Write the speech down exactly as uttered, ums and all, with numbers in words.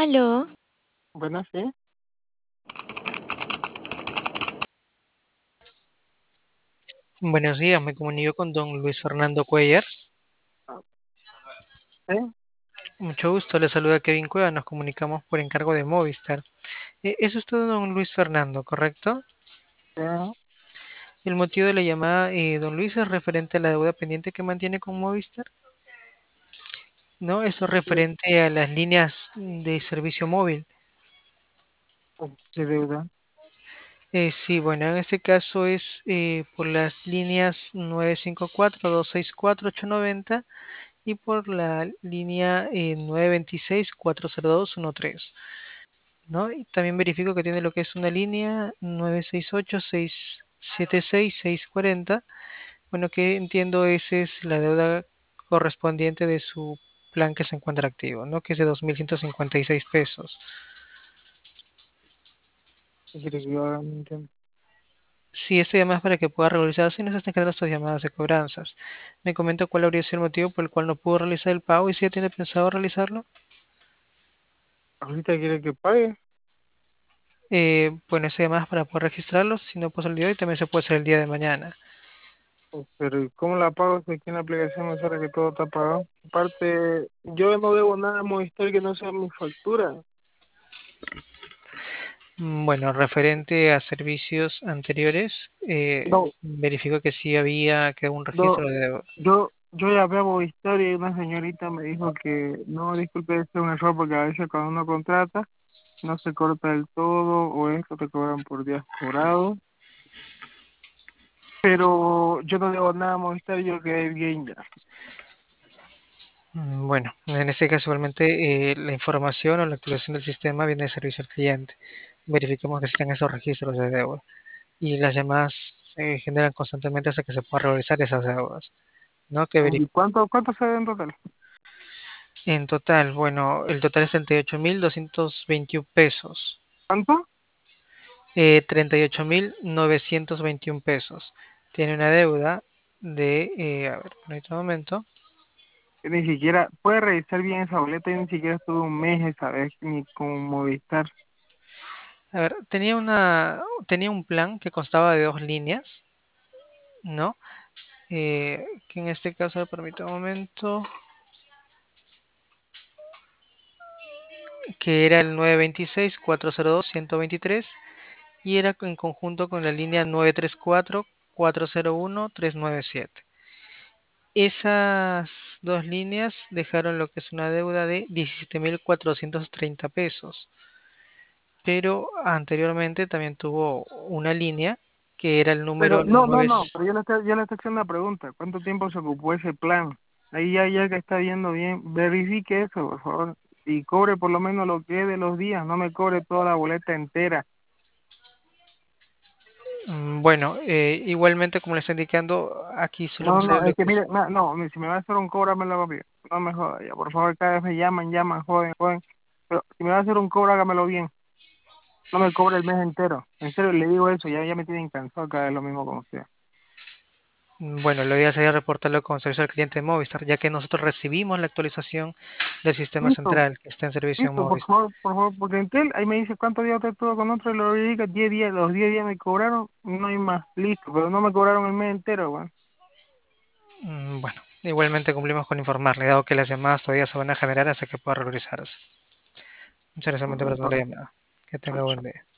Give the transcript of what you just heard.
Aló, Bueno, sí. Buenos días, me comunico con don Luis Fernando Cuellar. Ah, sí, Mucho gusto, le saluda Kevin Cueva, nos comunicamos por encargo de Movistar. Eh, es usted don Luis Fernando, ¿correcto? sí, El motivo de la llamada, eh, don Luis, es referente a la deuda pendiente que mantiene con Movistar, ¿no? Eso es sí, referente a las líneas de servicio móvil. de deuda. Eh, sí, bueno, en este caso es eh, por las líneas nueve cinco cuatro, dos seis cuatro, ocho nueve cero y por la línea eh, nueve dos seis, cuatro cero dos uno tres. ¿No? Y también verifico que tiene lo que es una línea nueve seis ocho, seis siete seis, seis cuatro cero. Bueno, que entiendo esa es la deuda correspondiente de su plan que se encuentra activo, ¿no? Que es de dos mil ciento cincuenta y seis pesos. ¿Qué quiere que yo haga? No entiendo. Sí, esta llamada es para que pueda regularizarse y no se estén generando estas llamadas de cobranzas. Me comenta cuál habría sido el motivo por el cual no pudo realizar el pago y si ya tiene pensado realizarlo. ¿Ahorita quiere que pague? Eh, bueno, esa llamada es para poder registrarlo, si no puede ser el día de hoy, también se puede hacer el día de mañana. Oh, pero ¿y cómo la pago si aquí en la aplicación me sale que todo está pagado? Aparte, yo no debo nada a Movistar que no sea mi factura. Mm, Bueno, referente a servicios anteriores, eh, No, verifico que sí había quedado un no, registro de deuda. yo, yo llamé a Movistar y una señorita me dijo que no, disculpe, este es un error porque a veces cuando uno contrata no se corta del todo o esto te cobran por días cobrados. Pero yo no debo nada a Movistar y yo quedé bien ya. Mm, Bueno, en este caso igualmente eh, la información o la actualización del sistema viene de servicio al cliente. Verificamos que están esos registros de deuda y las llamadas se generan constantemente hasta que se pueda regularizar esas deudas, ¿no? Que ¿Y verif- cuánto, cuánto se debe en total? en total, bueno, el total es treinta y ocho mil doscientos veintiuno pesos. ¿Cuánto? Eh, treinta y ocho mil novecientos veintiuno pesos. Tiene una deuda de, eh, a ver, por un momento. Ni siquiera, puede revisar bien esa boleta, yo ni siquiera estuve un mes esa vez ni con Movistar. A ver, tenía una, tenía un plan que constaba de dos líneas, ¿no? Eh, que en este caso, permítame un momento, que era el nueve veintiséis, cuatrocientos dos, ciento veintitrés y era en conjunto con la línea nueve tres cuatro, cuatro cero uno, tres nueve siete. Esas dos líneas dejaron lo que es una deuda de diecisiete mil cuatrocientos treinta pesos, pero anteriormente también tuvo una línea que era el Pero número no, no, nueve. no, pero yo le estoy, yo le estoy haciendo una pregunta. ¿Cuánto tiempo se ocupó ese plan? Ahí ya, ya que está viendo bien, verifique eso, por favor. Y cobre por lo menos lo que es de los días, no me cobre toda la boleta entera. Mm, Bueno, eh, igualmente como le está indicando, aquí No, solemos hacer no, lo es que que es. mire, no, no, si me va a hacer un cobro, hágamelo bien. No me joda ya, por favor, cada vez me llaman, llaman, joden, joden. Pero si me va a hacer un cobro, hágamelo bien. No me cobre el mes entero. En serio, le digo eso, ya, ya me tienen cansado cada vez lo mismo con usted. mm, Bueno, lo idea sería reportarlo con servicio al cliente de Movistar, ya que nosotros recibimos la actualización del sistema Listo, central que está en servicio en listo, por Movistar. favor, por favor, porque Entel ahí me dice cuántos días usted estuvo con otro y lo dedica diez días, los diez días me cobraron, no hay más, listo, pero no me cobraron el mes entero, weón. Mm, Bueno, igualmente cumplimos con informarle, dado que las llamadas todavía se van a generar hasta que pueda regularizarse. Muchas gracias por Bueno, atender la llamada. Que tenga buen día.